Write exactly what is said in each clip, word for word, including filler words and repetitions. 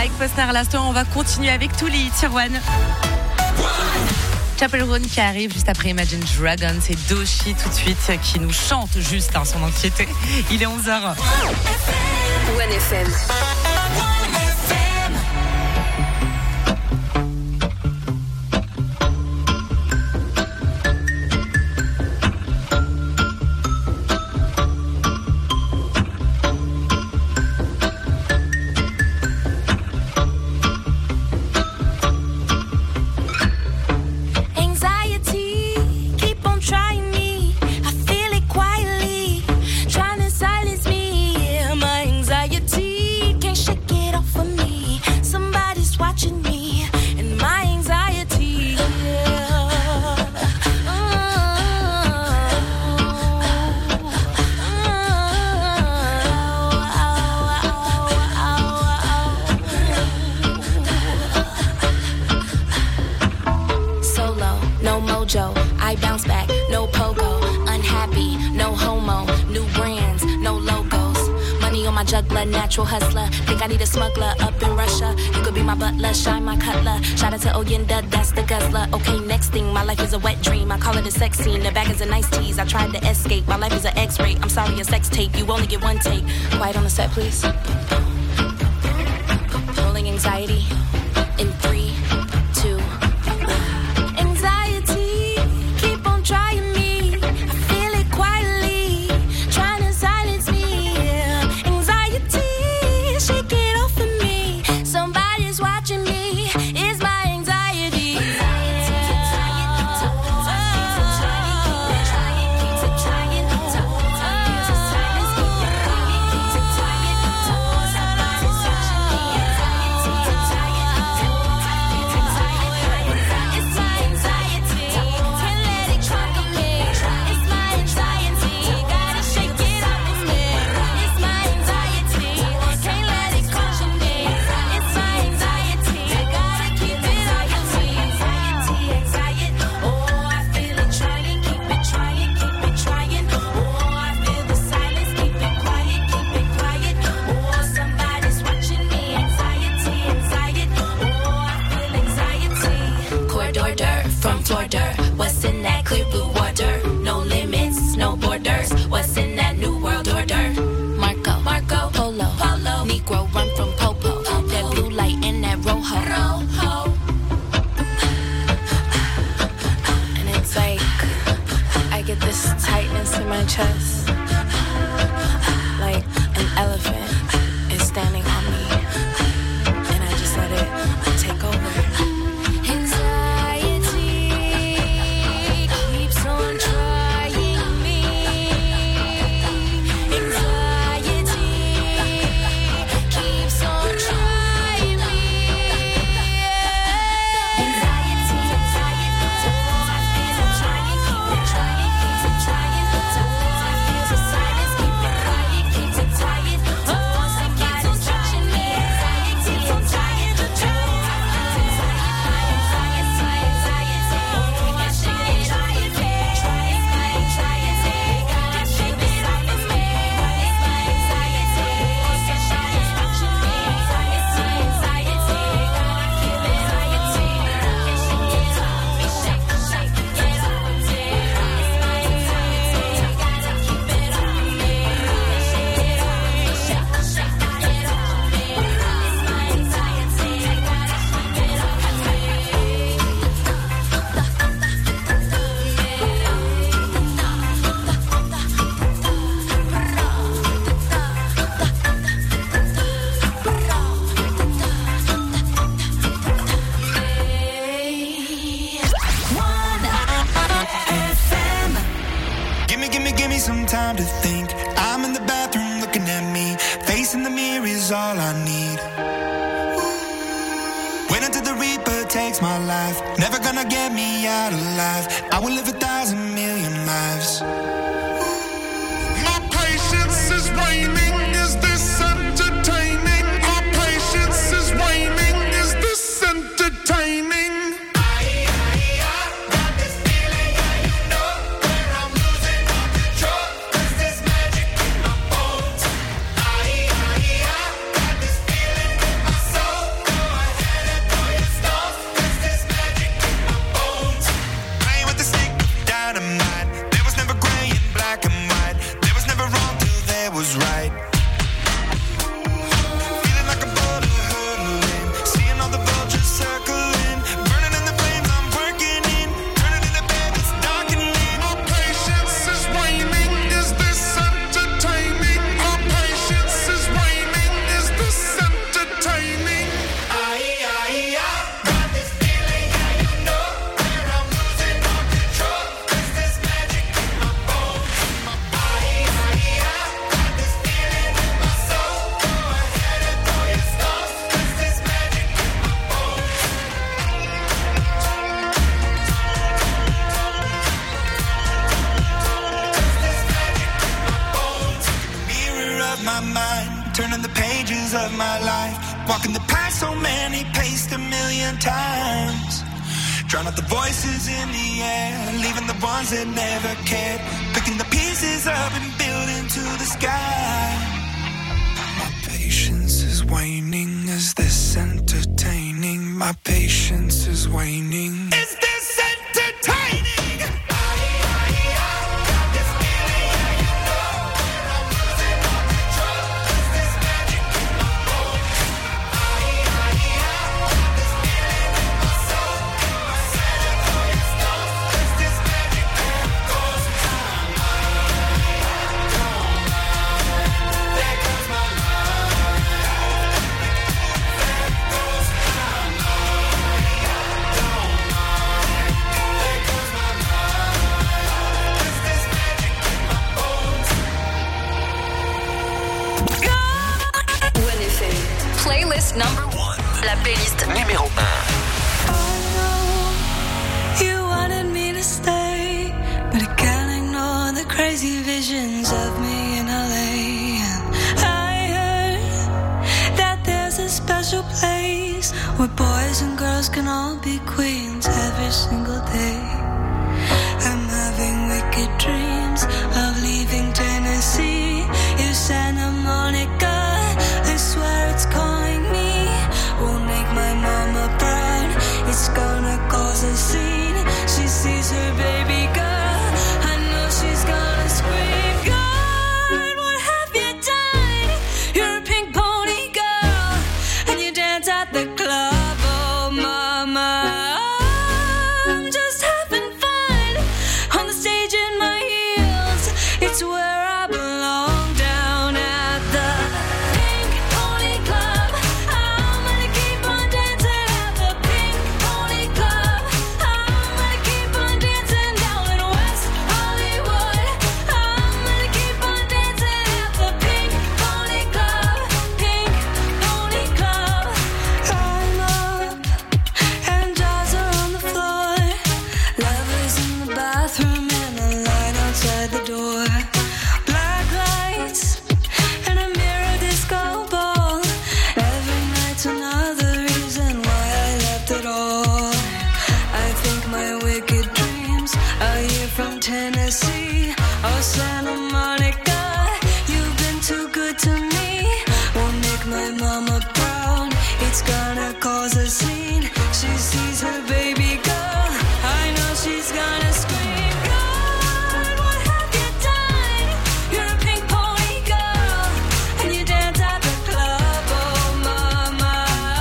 avec Postner à l'instant. On va continuer avec tous les hits sur One. Chapel Roan qui arrive juste après Imagine Dragons et Doechii tout de suite qui nous chante juste hein, son anxiété. Il est onze heures. One F M. Natural hustler, think I need a smuggler up in Russia. You could be my butler, shine my cutler. Shout out to Oyenda, that's the guzzler. Okay, next thing, my life is a wet dream. I call it a sex scene, the bag is a nice tease. I tried to escape, my life is an X-ray. I'm sorry, a sex tape, you only get one take. Quiet on the set, please. Rolling anxiety in three, two, one. Anxiety, keep on trying me. I feel it quietly, trying to silence me. Shake it off of me. Somebody's watching me. It's my anxiety. What's in that clear blue water? No limits, no borders. What's in that new world order? Marco, Marco, Polo, Polo. Negro run from Popo. Popo. That blue light and that rojo. Rojo. And it's like I get this tightness in my chest, like an elephant is standing on me, and I just let it take over. turning the pages of my life. Walking the path so many paced a million times. Drown out the voices in the air, leaving the ones that never cared. Picking the pieces up and building to the sky. My patience is waning. Is this entertaining? My patience is waning. Is this entertaining? Playlist number one. La playlist numéro un. I know you wanted me to stay, but I can't ignore the crazy visions of me in L A. And I heard that there's a special place where boys and girls can all be queens every single day. I'm having wicked dreams of leaving Tennessee. You Santa Monica, I swear it's calling me. Won't make my mama proud. It's gonna cause a scene. She sees her baby girl. I know she's gonna scream. God, what have you done? You're a pink pony girl, and you dance at the club. Oh, mama, I'm just having fun on the stage in my heels. It's where I belong, down at the Pink Pony Club. I'm gonna keep on dancing at the Pink Pony Club. I'm gonna keep on dancing down in West Hollywood. I'm gonna keep on dancing at the Pink Pony Club. Pink Pony Club. I'm up and jaws are on the floor. Lovers in the bathroom and a light outside the door. Black lights and a mirror disco ball. Every night's another reason why I left it all. I think my wicked dreams are here from Tennessee. Oh, Santa Monica, you've been too good to me. Won't make my mama proud. It's gonna cause a scene. She sees her baby girl. I know she's gonna scream. God, what have you done? You're a pink pony girl, and you dance at the club. Oh, mama,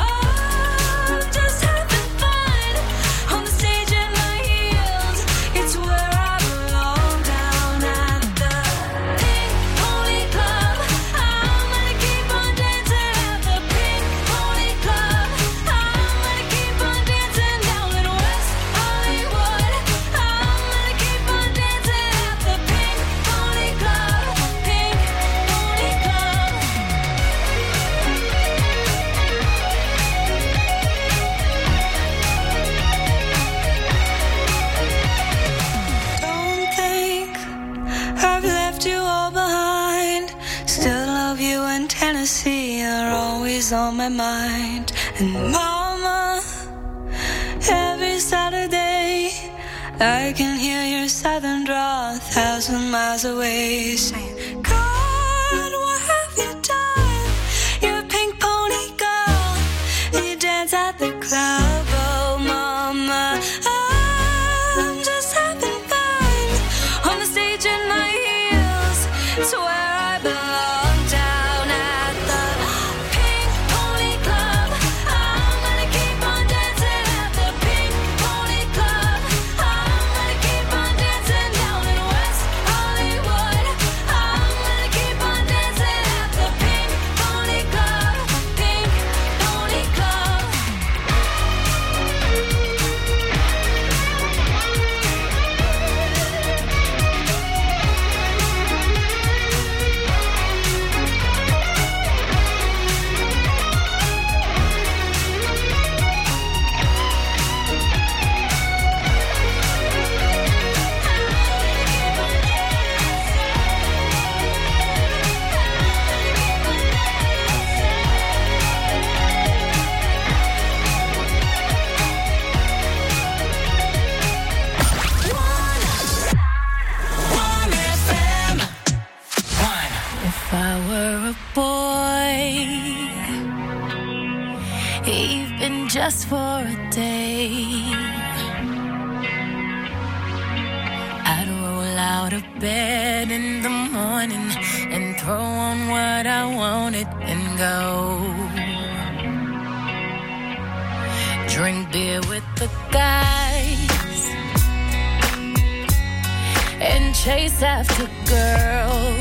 I'm just having fun on the stage in my heels. It's where I belong, down at the Pink Pony Club. I'm gonna keep on dancing at the Pink Pony Club. I'm gonna keep on dancing down in West Hollywood. I'm gonna keep on dancing at the Pink Pony Club. Pink Pony Club. Don't think I've left you all behind. Still love you, and Tennessee are always on my mind. And mama, every Saturday I can hear your southern drawl a thousand miles away, saying, God, what have you done? You're a pink pony girl, and you dance at the club. Oh, mama, I'm just having fun on the stage in my heels. It's where I belong, down at the Pink Pony Club. I'm gonna keep on dancing at the Pink Pony Club. I'm gonna keep on dancing down in West Hollywood. I'm gonna keep on dancing at the Pink Pony Club. Pink Pony Club. even just for a day. I'd roll out of bed in the morning and throw on what I wanted and go. Drink beer with the guys and chase after girls.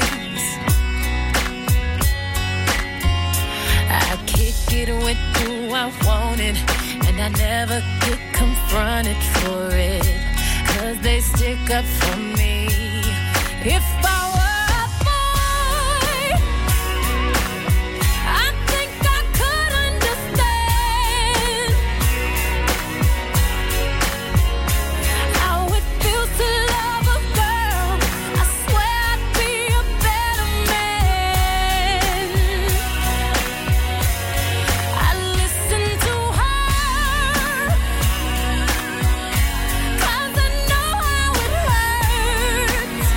I kick it with who I wanted, and I never get confronted for it, 'cause they stick up for me. If I were a boy, I think I could understand how it feels to love a girl. I swear I'd be a better man. I listen to her, 'cause I know how it hurts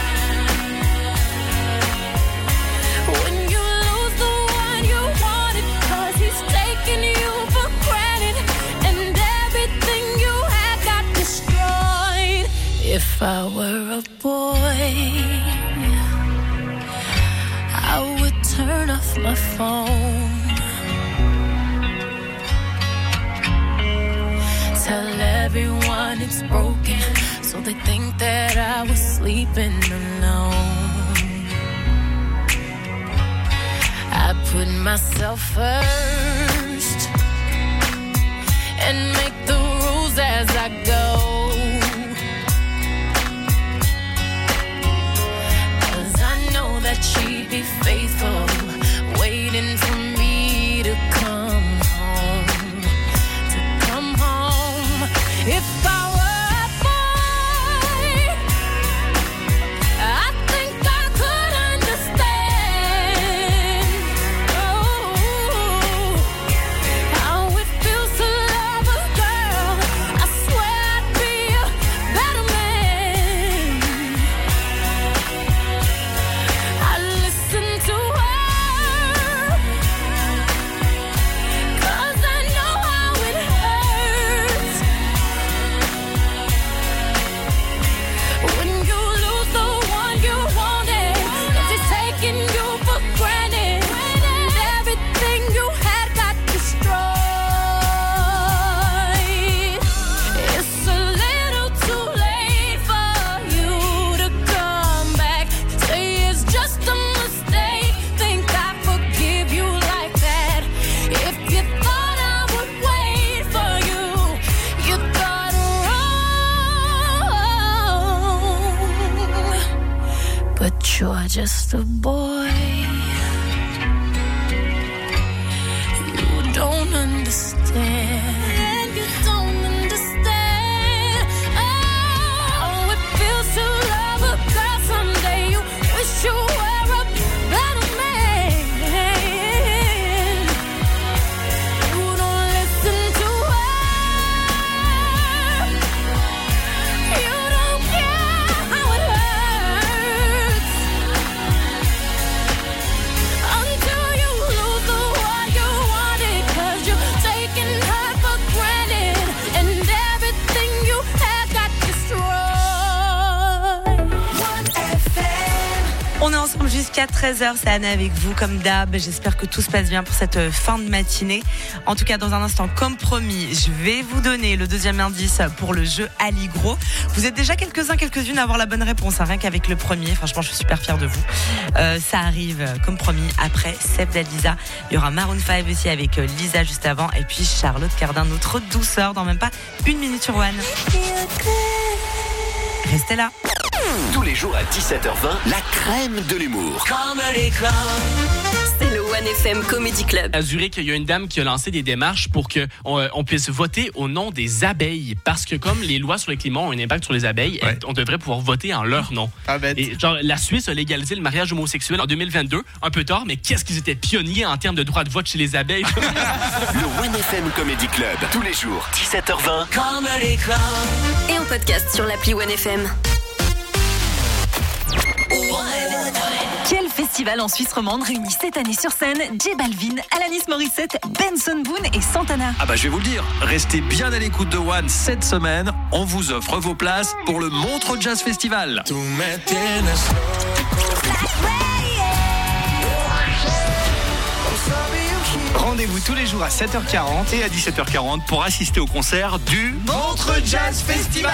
when you lose the one you wanted, 'cause he's taking you for granted, and everything you had got destroyed. If I were a boy, I would turn off my phone, tell everyone it's broken, so they think that I was sleeping alone. I put myself first and make the rules as I go, 'cause I know that she'd be faithful, waiting for me to come home, to come home. If I were a boy, I think I could understand, oh, how it feels to love a girl. I swear I'd be a better man. I listen to her, 'cause I know how it hurts when you lose the one you wanted, 'cause he's taking you for granted, and everything you had got destroyed. It's a little too late for you to come back. Say it's just a mistake, think I forgive you like that. If you thought I would wait for you, you thought wrong. But you're just a boy, you don't understand. You don't understand how it feels to love a girl. Someday you wish you were a better man. You don't listen to her, you don't care how it hurts, until you lose the one you wanted, 'cause you're taking her for granted, and everything you had got destroyed. one F M. On est ensemble jusqu'à treize heures, c'est Anna avec vous comme d'hab. J'espère que tout se passe bien pour cette euh, fin de matinée. En tout cas, dans un instant, comme promis, je vais vous donner le deuxième indice pour le jeu Allegro. Vous êtes déjà quelques-uns, quelques-unes à avoir la bonne réponse, hein, rien qu'avec le premier. Franchement, je suis super fière de vous. Euh, ça arrive, euh, comme promis, après Seb d'Alisa. Il y aura Maroon cinq aussi avec euh, Lisa juste avant. Et puis Charlotte Cardin, notre douceur, dans même pas une minute sur One. Restez là. Tous les jours à dix-sept heures vingt, la crème de l'humour. C'est le One F M Comedy Club. À Zurich, il y a une dame qui a lancé des démarches pour qu'on on puisse voter au nom des abeilles. Parce que comme les lois sur le climat ont un impact sur les abeilles, Ouais. on devrait pouvoir voter en leur nom. Ah, bête. Et genre, la Suisse a légalisé le mariage homosexuel en deux mille vingt-deux. Un peu tard, mais qu'est-ce qu'ils étaient pionniers en termes de droit de vote chez les abeilles. Le One F M Comedy Club, tous les jours, dix-sept heures vingt. Et en podcast sur l'appli One F M. Quel festival Festival en Suisse romande réunit cette année sur scène J Balvin, Alanis Morissette, Benson Boone et Santana. Ah bah je vais vous le dire, restez bien à l'écoute de One cette semaine. On vous offre vos places pour le Montreux Jazz Festival. Rendez-vous tous les jours à sept heures quarante et à dix-sept heures quarante pour assister au concert du Montreux Jazz Festival.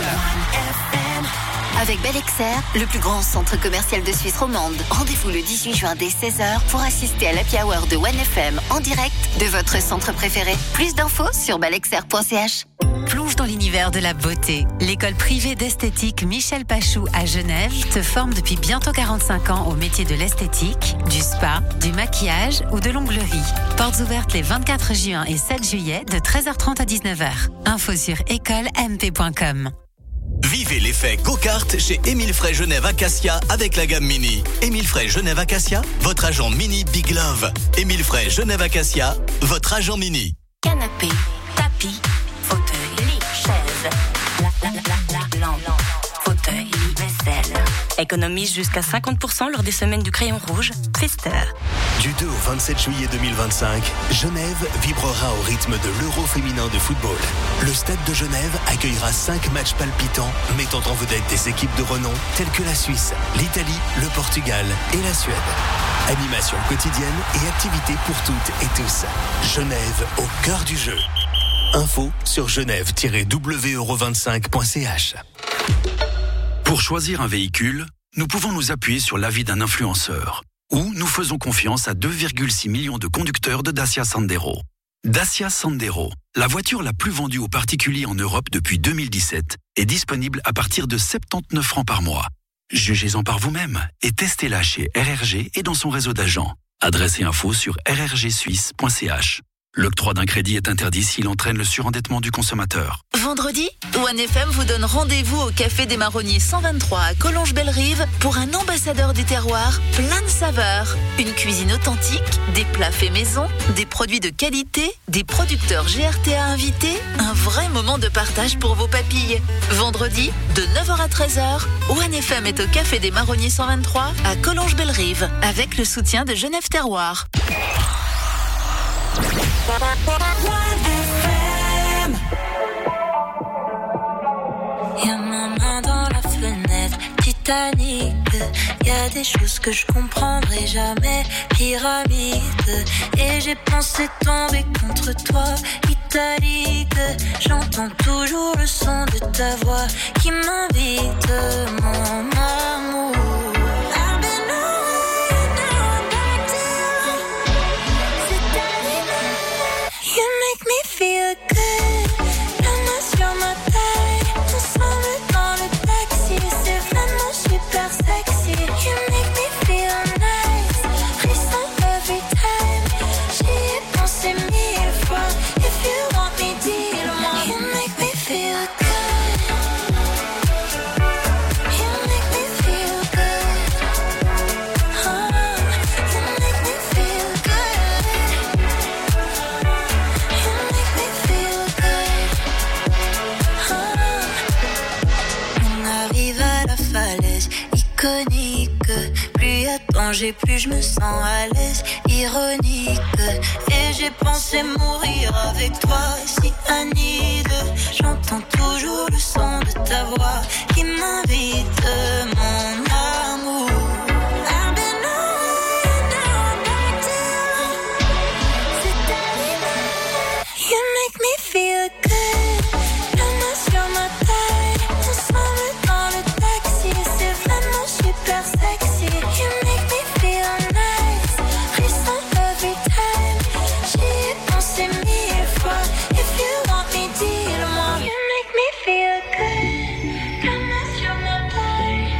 Avec Bel-Exer, le plus grand centre commercial de Suisse romande. Rendez-vous le dix-huit juin dès seize heures pour assister à l'Happy Hour de One F M en direct de votre centre préféré. Plus d'infos sur belexer point c h. Plonge dans l'univers de la beauté. L'école privée d'esthétique Michel Pachou à Genève te forme depuis bientôt quarante-cinq ans au métier de l'esthétique, du spa, du maquillage ou de l'onglerie. Portes ouvertes les vingt-quatre juin et sept juillet de treize heures trente à dix-neuf heures. Info sur école m p point com. Vivez l'effet go-kart chez Émile Frey Genève Acacia avec la gamme Mini. Émile Frey Genève Acacia, votre agent Mini Big Love. Émile Frey Genève Acacia, votre agent Mini. Canapé, tapis, fauteuil, lit, chaise, la la la la lampe, fauteuil, lit, vaisselle. Économise jusqu'à cinquante pour cent lors des semaines du crayon rouge. Pfister. Du deux au vingt-sept juillet deux mille vingt-cinq, Genève vibrera au rythme de l'Euro féminin de football. Le Stade de Genève accueillera cinq matchs palpitants mettant en vedette des équipes de renom telles que la Suisse, l'Italie, le Portugal et la Suède. Animation quotidienne et activités pour toutes et tous. Genève au cœur du jeu. Info sur genève tiret w euro vingt-cinq point c h. Pour choisir un véhicule, nous pouvons nous appuyer sur l'avis d'un influenceur. Ou nous faisons confiance à deux virgule six millions de conducteurs de Dacia Sandero. Dacia Sandero, la voiture la plus vendue aux particuliers en Europe depuis deux mille dix-sept, est disponible à partir de soixante-dix-neuf francs par mois. Jugez-en par vous-même et testez-la chez R R G et dans son réseau d'agents. Adresse et info sur r r g suisse point c h. L'octroi d'un crédit est interdit s'il entraîne le surendettement du consommateur. Vendredi, One F M vous donne rendez-vous au Café des Marronniers cent vingt-trois à Collonges-Bellerive pour un ambassadeur du terroir plein de saveurs. Une cuisine authentique, des plats faits maison, des produits de qualité, des producteurs G R T A invités, un vrai moment de partage pour vos papilles. Vendredi, de neuf heures à treize heures, One F M est au Café des Marronniers cent vingt-trois à Collonges-Bellerive avec le soutien de Genève Terroir. Y'a ma main dans la fenêtre, Titanic. Y'a des choses que je comprendrai jamais, pyramide. Et j'ai pensé tomber contre toi, italique. J'entends toujours le son de ta voix qui m'invite, mon amour. You make me feel good. La main sur ma taille, ensemble dans le taxi, c'est vraiment super sexy. You make me feel nice, frisson every time. J'y ai pensé mille fois. If you want me, dis-le-moi. You make me feel good. You make me feel good. Oh, you make me feel good. Iconique, plus y'a de danger, plus je me sens à l'aise, ironique. Et j'ai pensé mourir avec toi, si Anide. J'entends toujours le son de ta voix qui m'invite, mon amour. I've been away, now I'm back to you. C'est terminé. You make me feel good. La main sur ma taille, ensemble dans le taxi, c'est vraiment super sexy. You make me feel nice, frisson every time. J'y ai pensé mille fois. If you want me, dis-le-moi. You make me feel good. La main sur ma taille,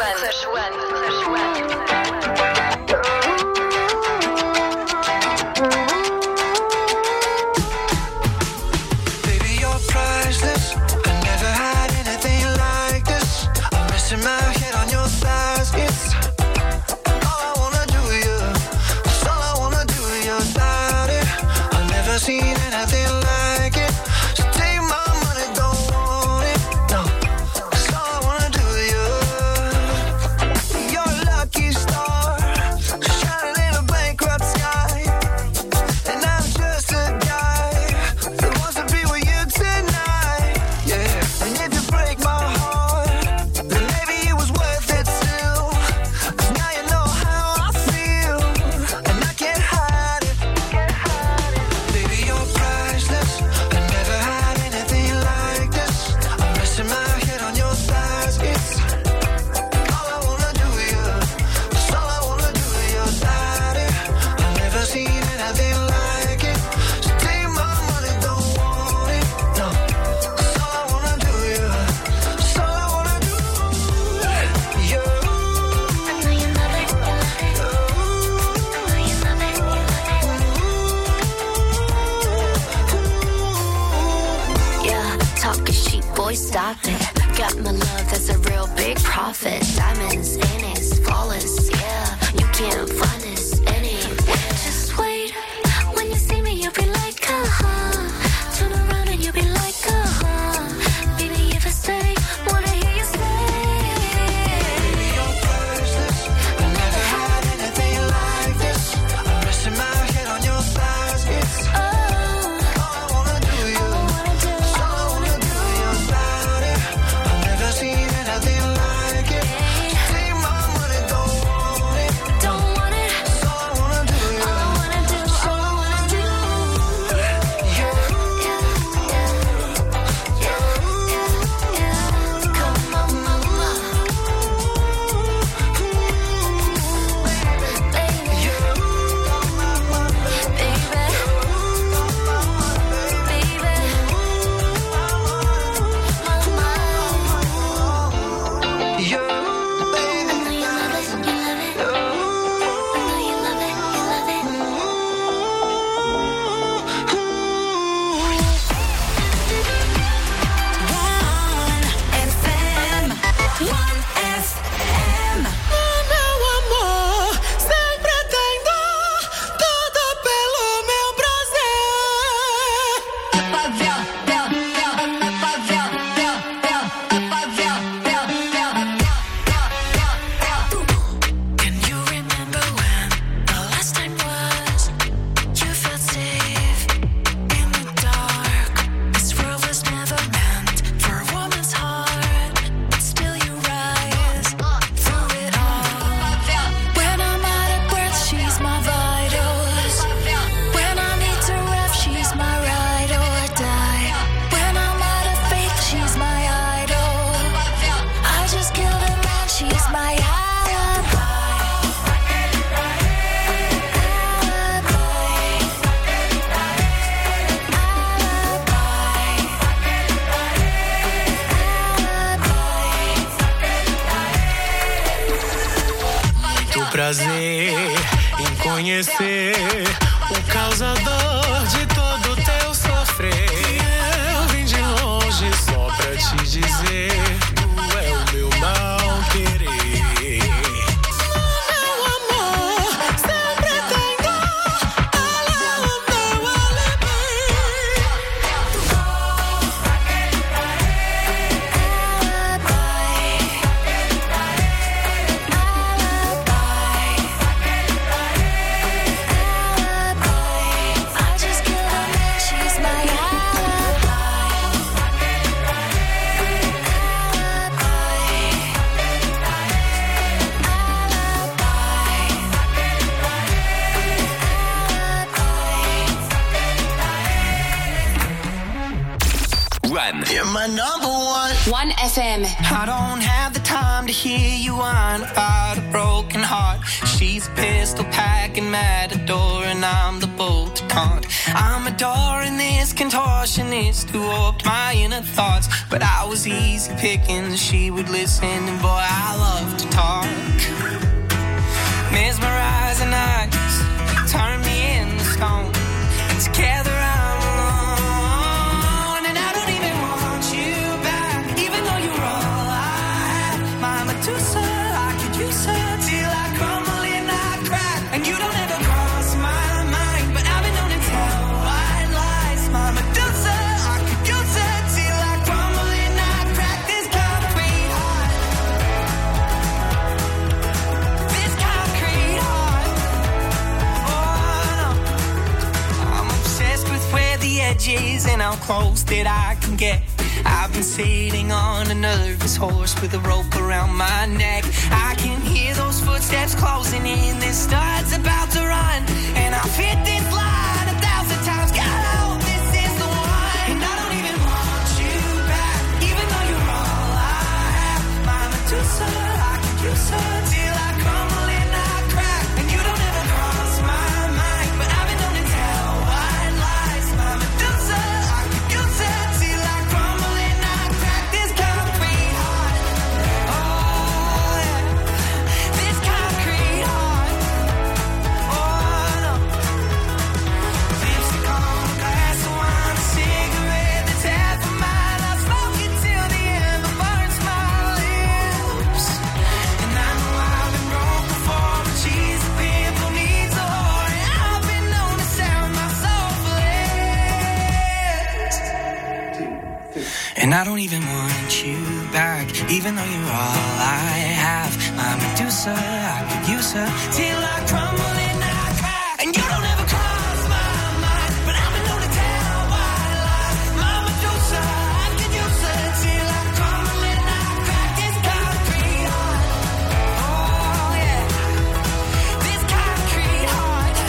Prazer em conhecer o causador de todo teu sofrer. Eu vim de longe só pra te dizer, tu é o meu mal querer. You're my number one. One F M. I don't have the time to hear you whine about a broken heart. She's a pistol packing matador and I'm the bolt to taunt. I'm adoring this contortionist who hoped my inner thoughts. But I was easy pickings, she would listen, and boy, I love to talk. Mesmerizing eyes, turn me into stone. And together I'm alone, and I don't even want you back, even though you're all I have. My Medusa, I could use her till I crumble and I crack. And you don't ever cross my mind, but I've been known to tell white lies. My Medusa, I could use her till I crumble and I crack. This concrete heart, this concrete heart. Oh no, I'm obsessed with where the edge is and how close that I can get. I've been sitting on a nervous horse with a rope around my neck. I can hear those footsteps closing in. This star's about to run, and I've hit this line a thousand times. God, I hope this is the one. And I don't even want you back, even though you're all I have. My Medusa, I could use her till I crumble and I crack. And you don't ever cross my mind, but I've been known to tell white lies. My Medusa, I could use her till I crumble and I crack. This concrete heart, oh yeah, this concrete heart, oh no. Lipstick on a glass of wine, a cigarette that's half a mile. I'll smoke it till the ember burns my lips. And I know I've been broke before, but she's a pimple needs a whore, and I've been known to sell my soul for less. And I don't even want you back, even though you're all I have. My Medusa, I could use her till I crumble and I crack. And you don't ever cross my mind, but I've been known to tell white lies. My Medusa, I could use her till I crumble and I crack. This concrete heart, oh yeah, this concrete heart,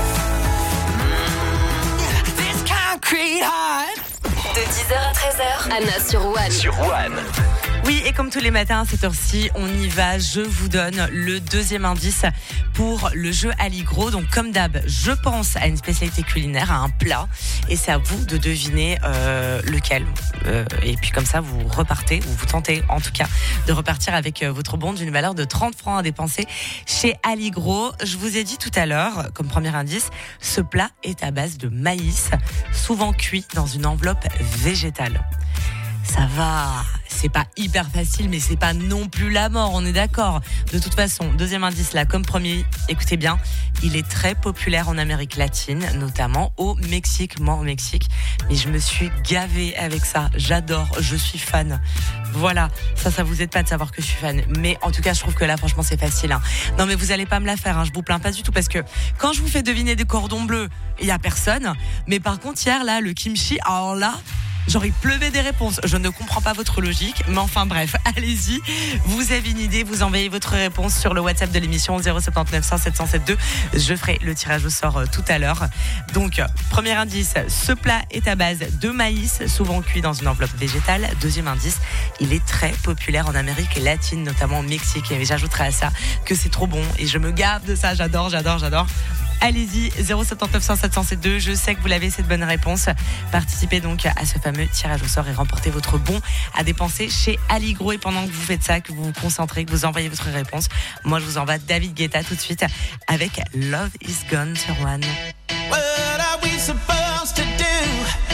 mm, yeah, this concrete heart. De dix heures à treize heures, Anna sur One. Sur One. Oui, et comme tous les matins à cette heure-ci, on y va. Je vous donne le deuxième indice pour le jeu Allegro. Donc, comme d'hab, je pense à une spécialité culinaire, à un plat. Et c'est à vous de deviner euh, lequel. Euh, et puis, comme ça, vous repartez, ou vous tentez en tout cas, de repartir avec votre bon d'une valeur de trente francs à dépenser chez Allegro. Je vous ai dit tout à l'heure, comme premier indice, ce plat est à base de maïs, souvent cuit dans une enveloppe végétale. Ça va, c'est pas hyper facile, mais c'est pas non plus la mort, on est d'accord. De toute façon, deuxième indice là, comme premier, écoutez bien, il est très populaire en Amérique latine, notamment au Mexique, moi au Mexique. Mais je me suis gavée avec ça, j'adore, je suis fan. Voilà, ça, ça vous aide pas de savoir que je suis fan. Mais en tout cas, je trouve que là, franchement, c'est facile. Hein. Non, mais vous allez pas me la faire, hein, je vous plains pas du tout, parce que quand je vous fais deviner des cordons bleus, il y a personne. Mais par contre, hier, là, le kimchi, alors là... genre il pleuvait des réponses. Je ne comprends pas votre logique, mais enfin bref, allez-y. Vous avez une idée, vous envoyez votre réponse sur le WhatsApp de l'émission zéro sept neuf cent sept cent soixante-deux. Je ferai le tirage au sort tout à l'heure. Donc, premier indice, ce plat est à base de maïs, souvent cuit dans une enveloppe végétale. Deuxième indice, il est très populaire en Amérique latine, notamment au Mexique. Et j'ajouterai à ça que c'est trop bon et je me gave de ça. J'adore, j'adore, j'adore. Allez-y, zéro sept neuf cent sept cent soixante-deux. Je sais que vous l'avez, cette bonne réponse. Participez donc à ce fameux tirage au sort et remportez votre bon à dépenser chez Allegro. Et pendant que vous faites ça, que vous vous concentrez, que vous envoyez votre réponse, moi je vous envoie David Guetta tout de suite avec Love is Gone sur One. What are we supposed to do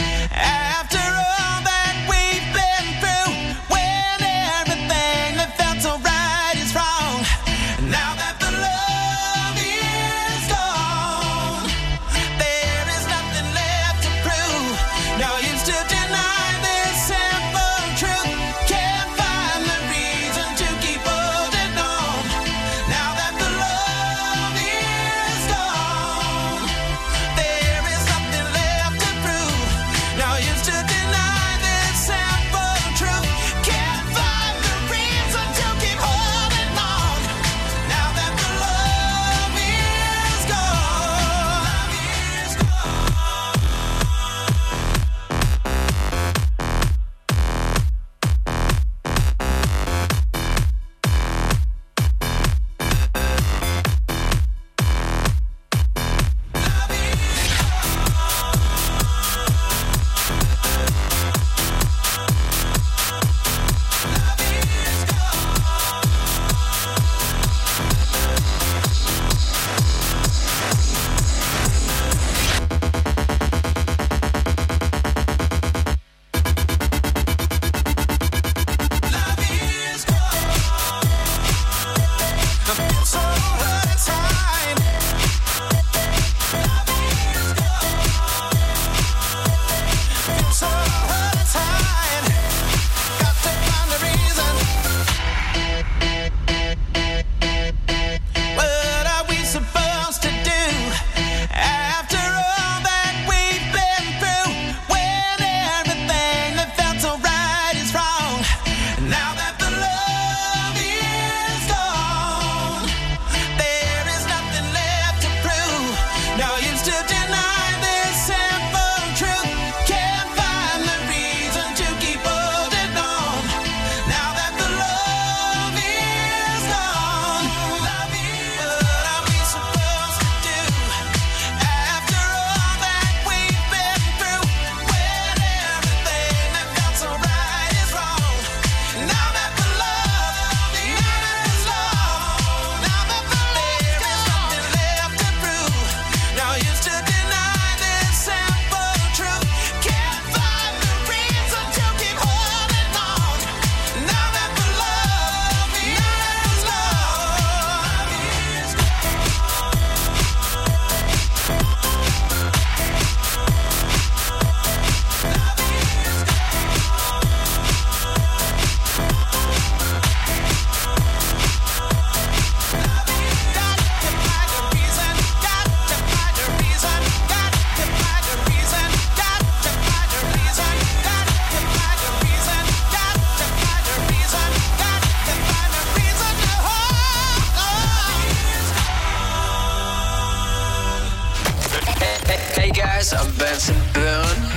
after all that we've been through? When everything that felt so right is wrong. Now that the love is gone, there is nothing left to prove. No use to deny this simple truth. Can't find the reason to keep holding on. Now that the love is gone, there is nothing left. Hey guys, I'm Benson Boone.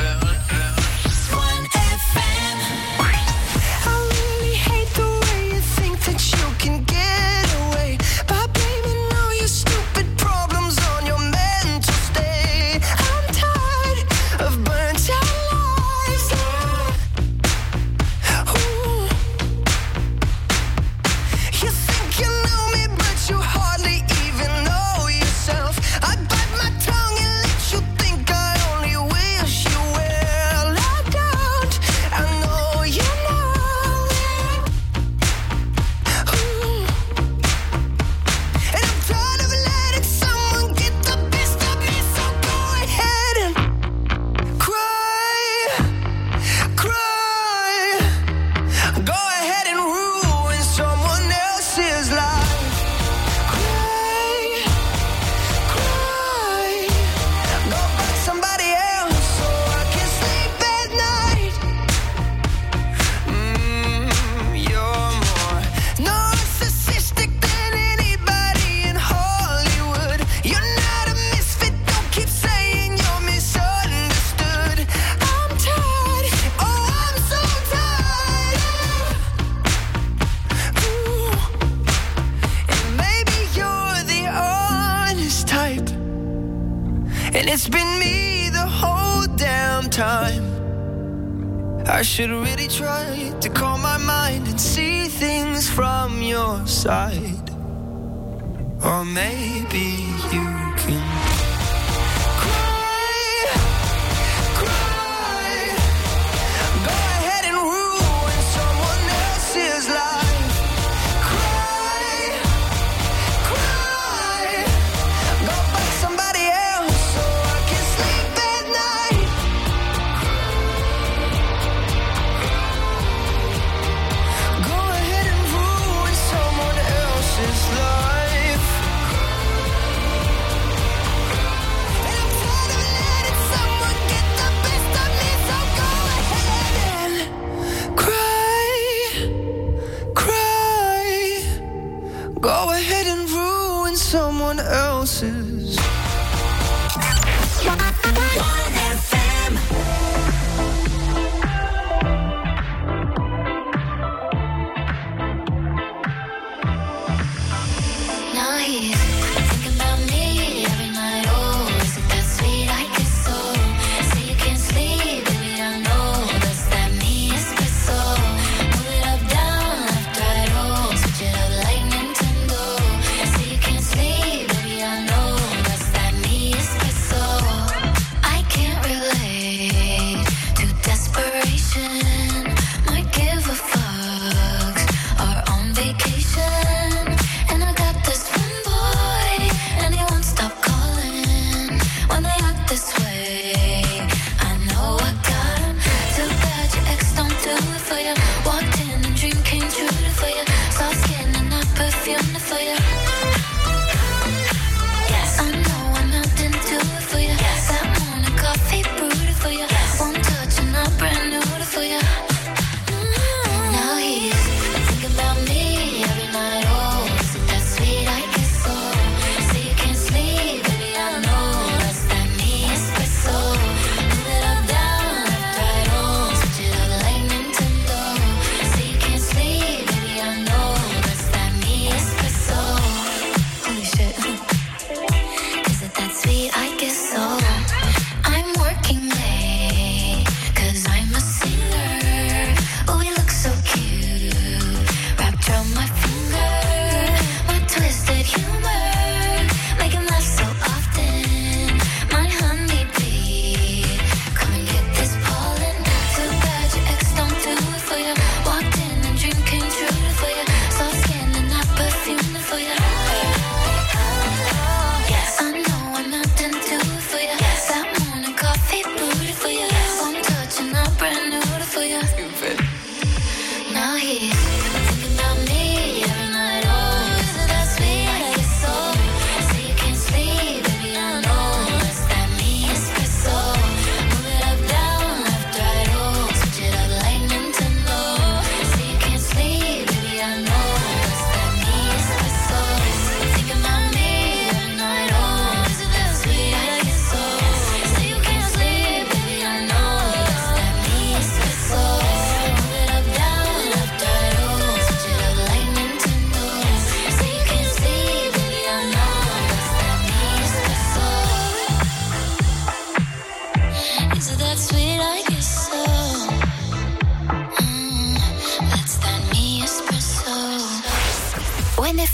I should really try to calm my mind and see things from your side. Or maybe you can cry, cry. Go ahead and ruin someone else's life. Cry, cry. Go find somebody else so I can sleep at night. Go ahead and ruin someone else's. Now he's thinking about me every night. Oh, is it that sweet? I guess so. Say you can't sleep, baby, I know. That's that me espresso. Move it up, down, left, right, oh. Switch it up like Nintendo. Say you can't sleep, baby, I know. That's that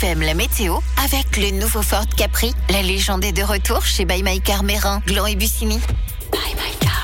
M, la météo, avec le nouveau Ford Capri. La légende est de retour chez Buy My Car Mérin, Gland et Bussigny. Buy My Car.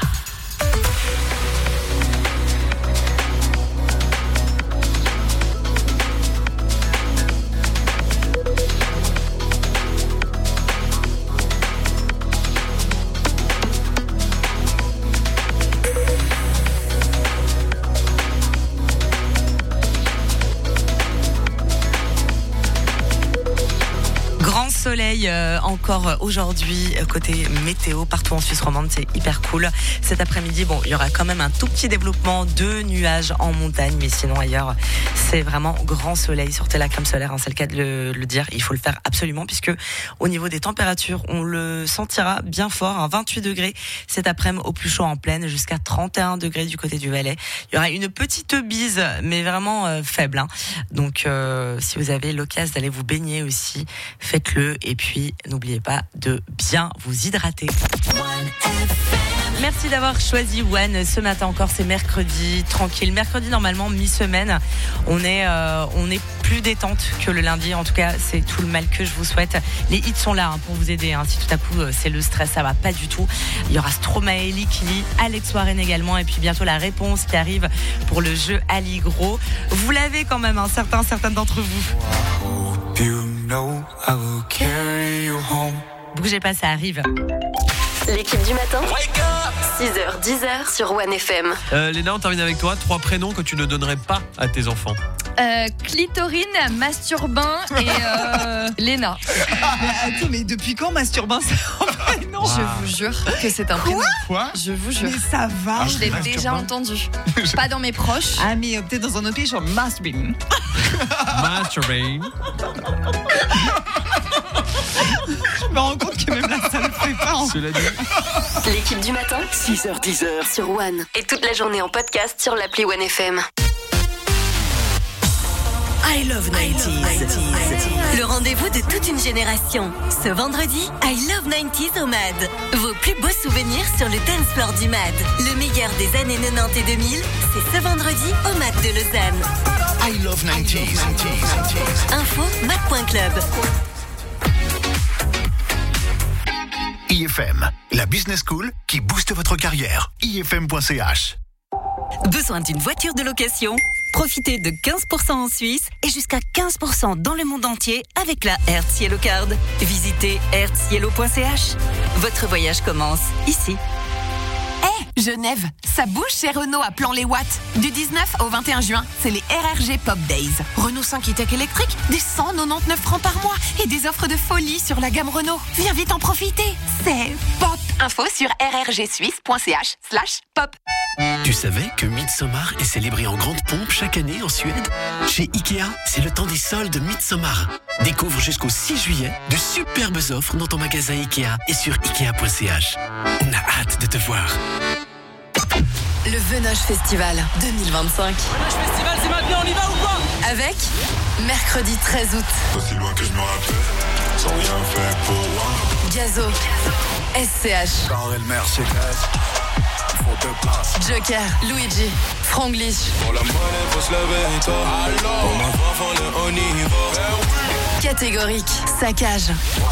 Soleil euh, encore aujourd'hui euh, côté météo partout en Suisse romande, c'est hyper cool. Cet après-midi, bon, il y aura quand même un tout petit développement de nuages en montagne, mais sinon ailleurs, c'est vraiment grand soleil. Sortez la crème solaire, hein, c'est le cas de le, le dire. Il faut le faire absolument puisque au niveau des températures, on le sentira bien fort. Hein, vingt-huit degrés cet après-midi au plus chaud en plaine, jusqu'à trente et un degrés du côté du Valais. Il y aura une petite bise, mais vraiment euh, faible. Hein. Donc, euh, si vous avez l'occasion d'aller vous baigner aussi, faites-le. Et puis, n'oubliez pas de bien vous hydrater. Merci d'avoir choisi One. Ce matin encore, c'est mercredi, tranquille. Mercredi, normalement, mi-semaine. On est, euh, on est plus détente que le lundi. En tout cas, c'est tout le mal que je vous souhaite. Les hits sont là hein, pour vous aider. Hein. Si tout à coup, c'est le stress, ça va pas du tout. Il y aura Stromae, Likili, Alex Warren également. Et puis bientôt, la réponse qui arrive pour le jeu Allegro. Vous l'avez quand même, hein, certains, certaines d'entre vous. You know I will carry you home. Bougez pas, ça arrive. L'équipe du matin, six heures dix heures sur One F M. Euh, Léna, on termine avec toi. Trois prénoms que tu ne donnerais pas à tes enfants. Euh, Clitorine, Masturbin et euh, Léna. Mais attends, mais depuis quand Masturbin c'est un prénom? Wow. Je vous jure que c'est un prénom. Quoi? Je vous jure. Mais ça va. Ah, je l'ai Masturbin. déjà entendu. Pas dans mes proches. Ah, mais euh, peut-être dans un autre pays, genre Masturbin. Masturbin. Je me rends compte que même là, ça ne fait pas. En... Cela dit. L'équipe du matin, six heures dix heures sur One. Et toute la journée en podcast sur l'appli One F M. I love quatre-vingt-dix. Le rendez-vous de toute une génération. Ce vendredi, I love quatre-vingt-dix au M A D. Vos plus beaux souvenirs sur le dance floor du M A D. Le meilleur des années quatre-vingt-dix et deux mille, c'est ce vendredi au M A D de Lausanne. I love quatre-vingt-dix. Info M A D point club. I F M, la business school qui booste votre carrière. I F M point C H. Besoin d'une voiture de location? Profitez de quinze pour cent en Suisse et jusqu'à quinze pour cent dans le monde entier avec la Hertz Yellow Card. Visitez hertz yellow point c h. Votre voyage commence ici. Hey, Genève, ça bouge chez Renault à Plan-les-Ouates. Du dix-neuf au vingt et un juin, c'est les R R G Pop Days. Renault cinq e-Tech électrique, des cent quatre-vingt-dix-neuf francs par mois et des offres de folie sur la gamme Renault. Viens vite en profiter, c'est pop. Info sur r r g suisse point c h slash pop. Tu savais que Midsommar est célébré en grande pompe chaque année en Suède? Chez Ikea, c'est le temps des soldes Midsommar. Découvre jusqu'au six juillet de superbes offres dans ton magasin Ikea et sur ikea point c h. On a hâte de te voir. Le Venoge Festival deux mille vingt-cinq. Venoge Festival, c'est maintenant, on y va ou pas? Avec mercredi treize août. Aussi loin que je me rappelle, sans rien faire pour moi. Gazo, S C H, Carrel Mercedes. Joker, Luigi, Franglish. Pour la monnaie, faut se lever, toi. Alors, pour ma voix, on est au niveau. Catégorique, Saccage.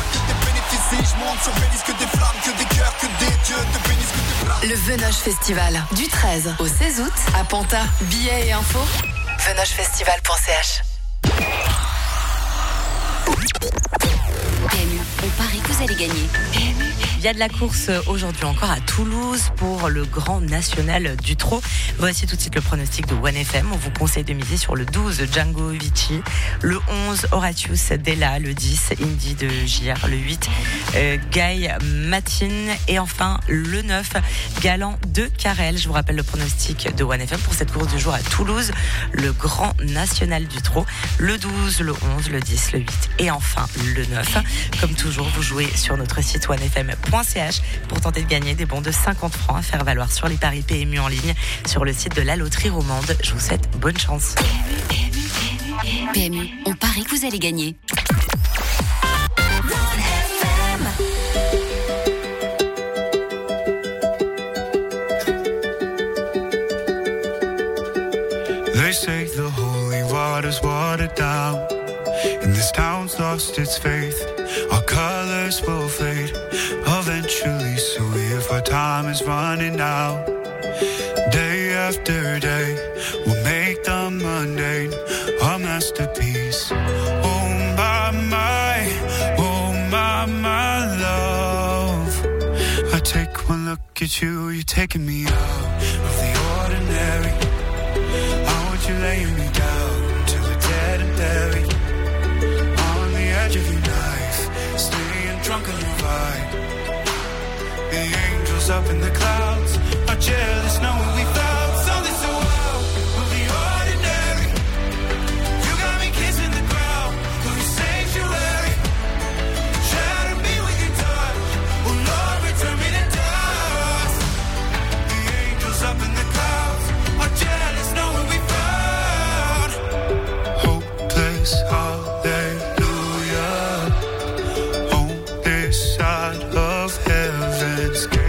Le Venoge Festival, du treize au seize août, à Panta. Billets et infos, venoge festival point c h. P M U, on parie que vous allez gagner. P M U. Il y a de la course aujourd'hui encore à Toulouse pour le Grand National du Trot. Voici tout de suite le pronostic de One F M. On vous conseille de miser sur le douze, Django Vici, le onze, Horatius Della, le dix, Indy de J R, le huit, euh, Guy Matin et enfin le neuf, Galant de Carrel. Je vous rappelle le pronostic de One F M pour cette course du jour à Toulouse, le Grand National du Trot, le douze, le onze, le dix, le huit et enfin le neuf. Comme toujours, vous jouez sur notre site one f m point c h pour tenter de gagner des bons de cinquante francs à faire valoir sur les paris P M U en ligne sur le site de la loterie romande. Je vous souhaite bonne chance. P M U, on parie que vous allez gagner. They say the holy water's watered down in this town its faith. Our colors will fade eventually. So if our time is running out, day after day, we'll make the mundane a masterpiece. Oh my, my, oh my, my love. I take one look at you, you're taking me out of the ordinary. I want you laying me down till we're dead and buried. On the edge of your knife, staying drunk on your vibe. The angels up in the clouds are jealous knowing we found something so wild of the ordinary. You got me kissing the ground of your sanctuary. Shatter me with your touch, oh Lord, return me to dust. The angels up in the clouds are jealous knowing we found hopeless hallelujah on this side of heaven's gate.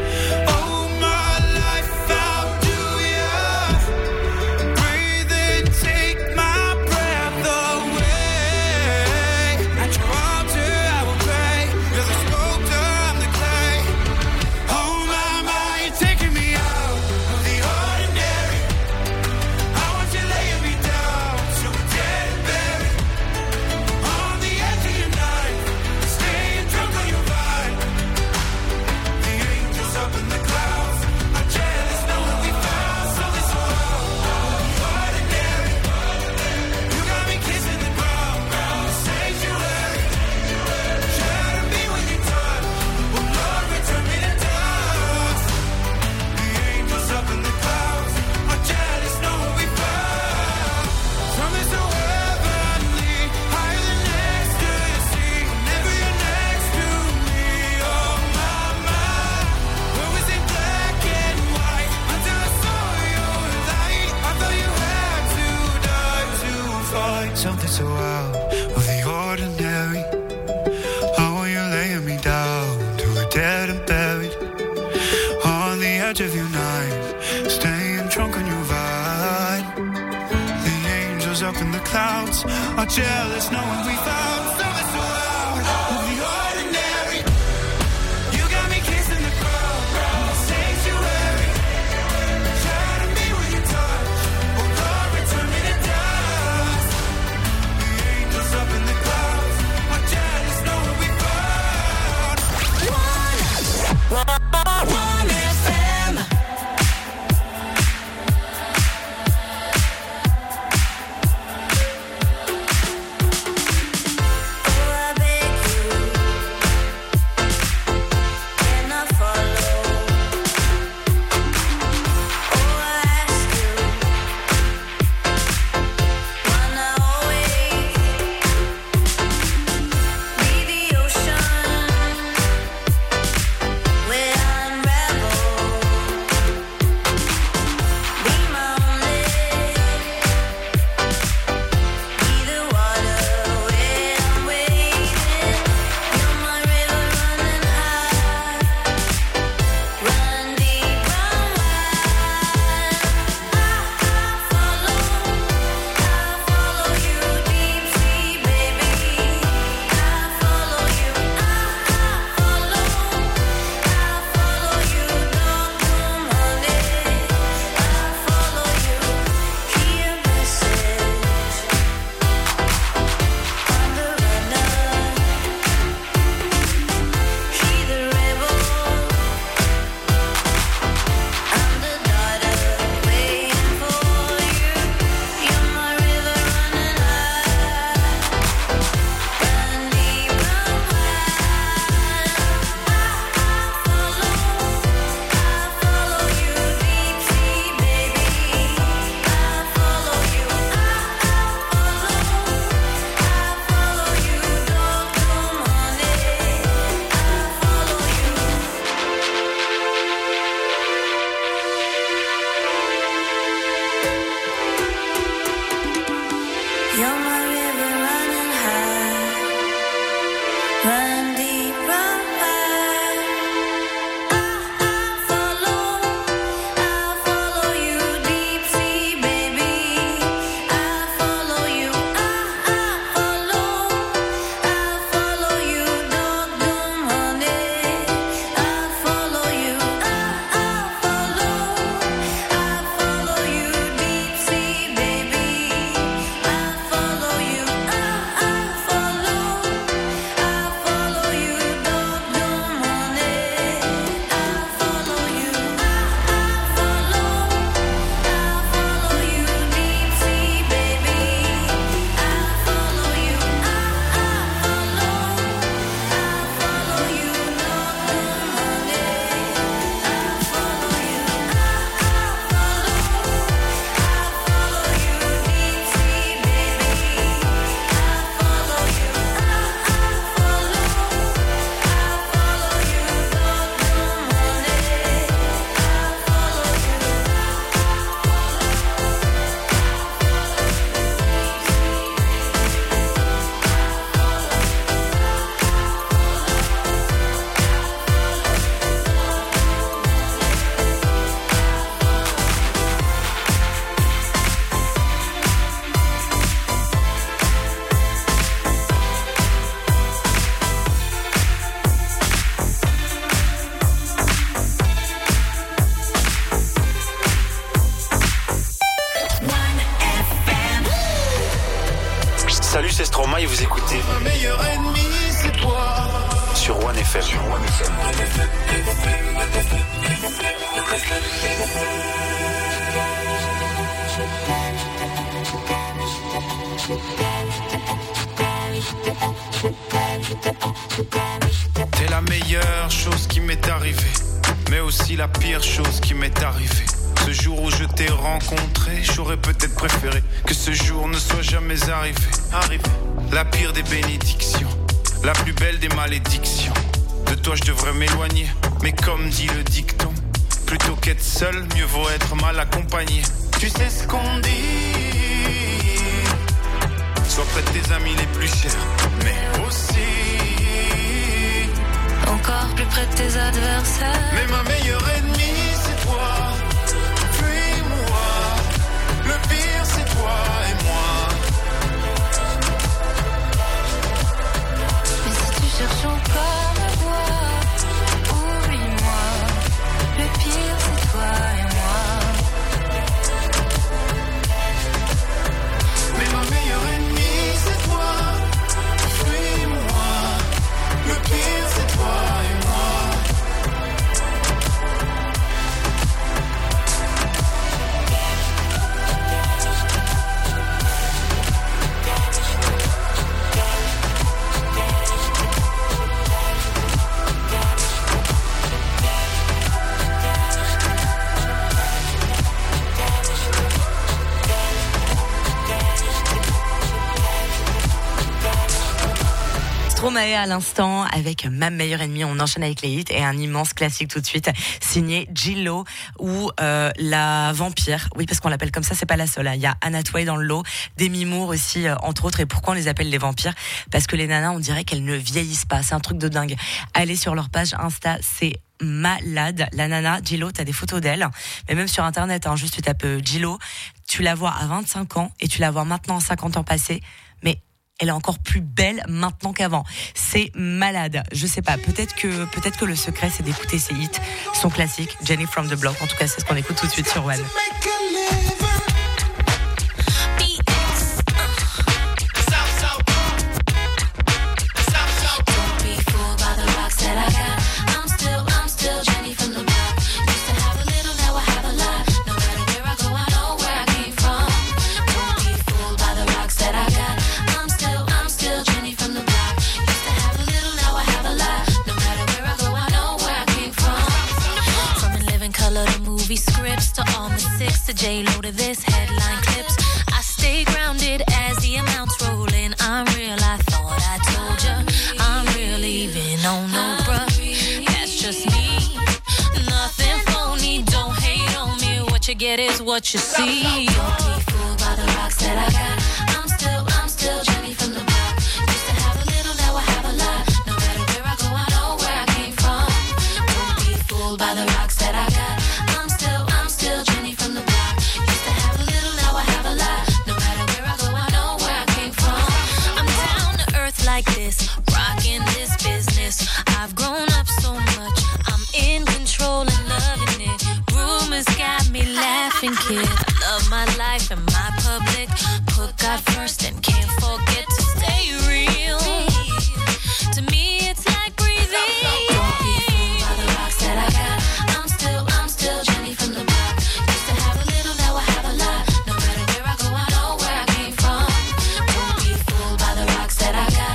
Something so out of the ordinary. How are you laying me down till we're dead and buried? On the edge of your knife, staying drunk on your vibe. The angels up in the clouds are jealous knowing we found something so out of the ordinary. You got me kissing the ground, sanctuary. Shatter me with your touch, oh Lord, return me to dust. Up in the clouds, I'm jealous knowing we found one F M. F M. Sur One F M. T'es la meilleure chose qui m'est arrivée, mais aussi la pire chose qui m'est arrivée. Ce jour où je t'ai rencontré, j'aurais peut-être préféré que ce jour ne soit jamais arrivé. Arrivé. La pire des bénédictions, la plus belle des malédictions. De toi je devrais m'éloigner, mais comme dit le dicton, plutôt qu'être seul, mieux vaut être mal accompagné. Tu sais ce qu'on dit, sois près de tes amis les plus chers, mais aussi encore plus près de tes adversaires. Mais ma meilleure ennemie c'est toi, fuis-moi. Le pire c'est toi et moi. Mais si tu cherches encore à voir, oublie-moi. Le pire c'est toi et moi. Mais ma meilleure ennemie c'est toi, fuis-moi. Le pire c'est toi et moi. Stromae à l'instant avec Ma meilleure ennemie. On enchaîne avec les hits et un immense classique tout de suite signé J-Lo ou euh, la vampire. Oui, parce qu'on l'appelle comme ça, c'est pas la seule. Il y a Anna Tway dans le lot, Demi Moore aussi euh, entre autres. Et pourquoi on les appelle les vampires? Parce que les nanas, on dirait qu'elles ne vieillissent pas. C'est un truc de dingue. Allez sur leur page Insta, c'est malade. La nana J-Lo, t'as des photos d'elle, mais même sur internet, hein, juste tu tapes J-Lo, tu la vois à vingt-cinq ans et tu la vois maintenant à cinquante ans passés, mais elle est encore plus belle maintenant qu'avant. C'est malade. Je sais pas. Peut-être que, peut-être que le secret, c'est d'écouter ses hits, son classique, Jenny from the Block. En tout cas, c'est ce qu'on écoute tout de suite sur One. Scripts to all the six to J-Lo to this headline clips. I stay grounded as the amounts roll in. I'm real, I thought I told ya. I'm real even on no bruh. That's just me. Nothing phony, don't hate on me. What you get is what you see. Don't be fooled by the rocks that I got. I'm still, I'm still Jenny from the block. Used to have a little, now I have a lot. No matter where I go, I know where I came from. Don't be fooled by the rocks that I got. Like this, rocking this business. I've grown up so much, I'm in control and loving it. Rumors got me laughing, kid. I love my life and my public. Put God first and can't forget to stay real. To me, it's like breathing. Don't be fooled by the rocks that I got. I'm still, I'm still Jenny from the block. Used to have a little, now I have a lot. No matter where I go, I know where I came from. Don't be fooled by the rocks that I got.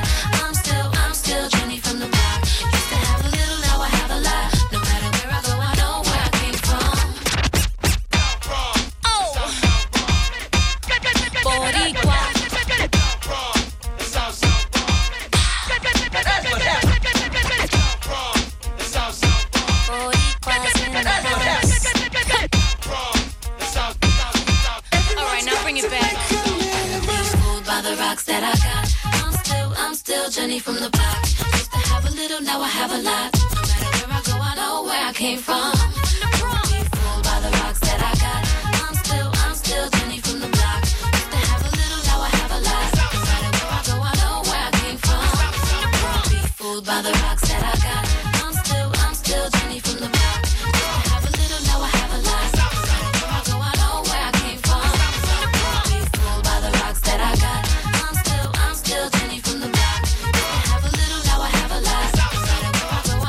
That I got, I'm still, I'm still Jenny from the block. Used to have a little, now I have a lot. No matter where I go, I know where I came from. Don't be fooled by the rocks that I got. I'm still, I'm still Jenny from the block. Used to have a little, now I have a lot. No matter where I go, I know where I came from. Don't be fooled by the rocks that I got. I'm still, I'm still Jenny from the block. Used to have a little, now I have a lot. No matter where I go, I know where I came from. Don't be fooled by the rocks that I got. Still Jenny from the block. Used to have a little, now I have a lot. No matter where I go,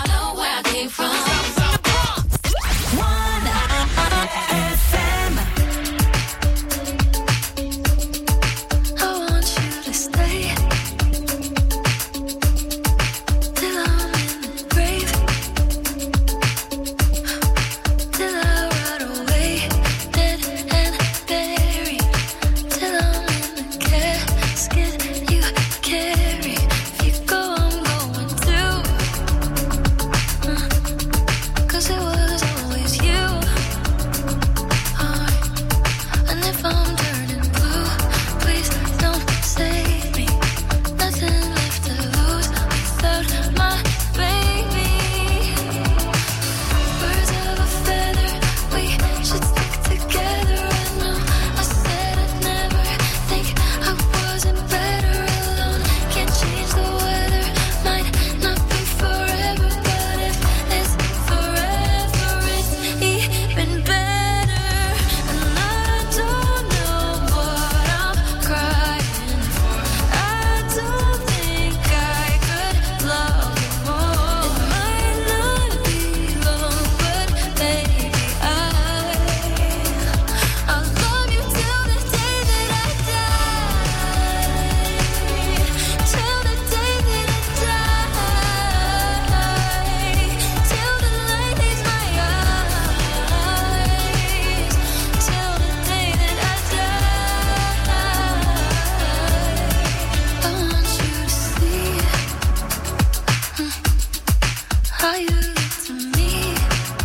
How you look to me,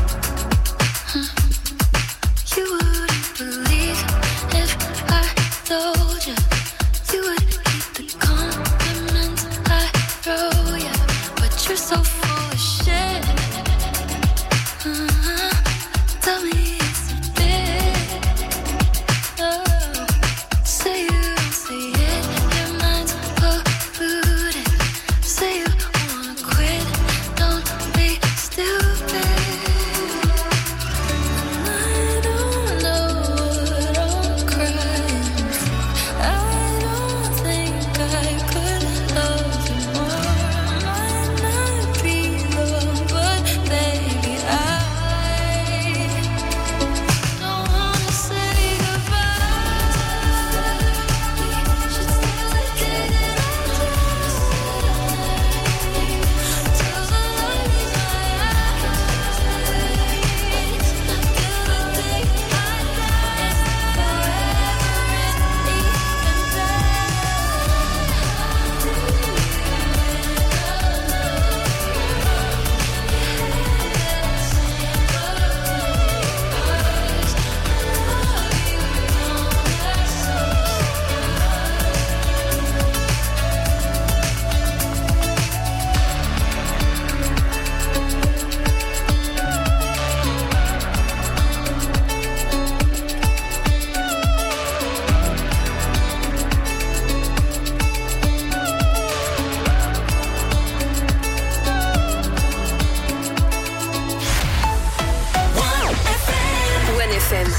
you wouldn't believe if I told you. You would hate the compliments I throw you, but you're so full of shit. Uh-huh. Tell me it's a bit. Oh, say you don't say it, your mind's polluted. Say you wanna quit, don't be stupid. I don't know what I'm crying for. I don't think I could love you more. Might not be the one, but baby I don't wanna say goodbye. We should still get it till the light in my eyes. Do the thing I die forever and even One F M.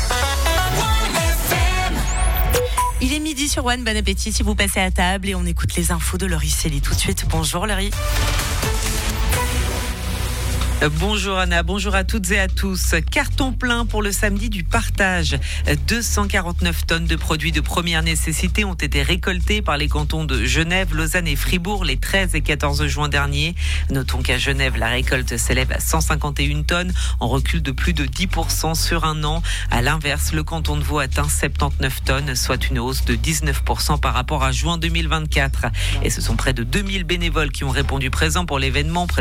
Il est midi sur One, bon appétit si vous passez à table et on écoute les infos de Laurie Célie tout de suite. Bonjour Laurie. Bonjour Anna, bonjour à toutes et à tous. Carton plein pour le samedi du partage. deux cent quarante-neuf tonnes de produits de première nécessité ont été récoltées par les cantons de Genève, Lausanne et Fribourg les treize et quatorze juin dernier. Notons qu'à Genève, la récolte s'élève à cent cinquante et une tonnes, en recul de plus de dix pour cent sur un an. À l'inverse, le canton de Vaud atteint soixante-dix-neuf tonnes, soit une hausse de dix-neuf pour cent par rapport à juin deux mille vingt-quatre. Et ce sont près de deux mille bénévoles qui ont répondu présents pour l'événement.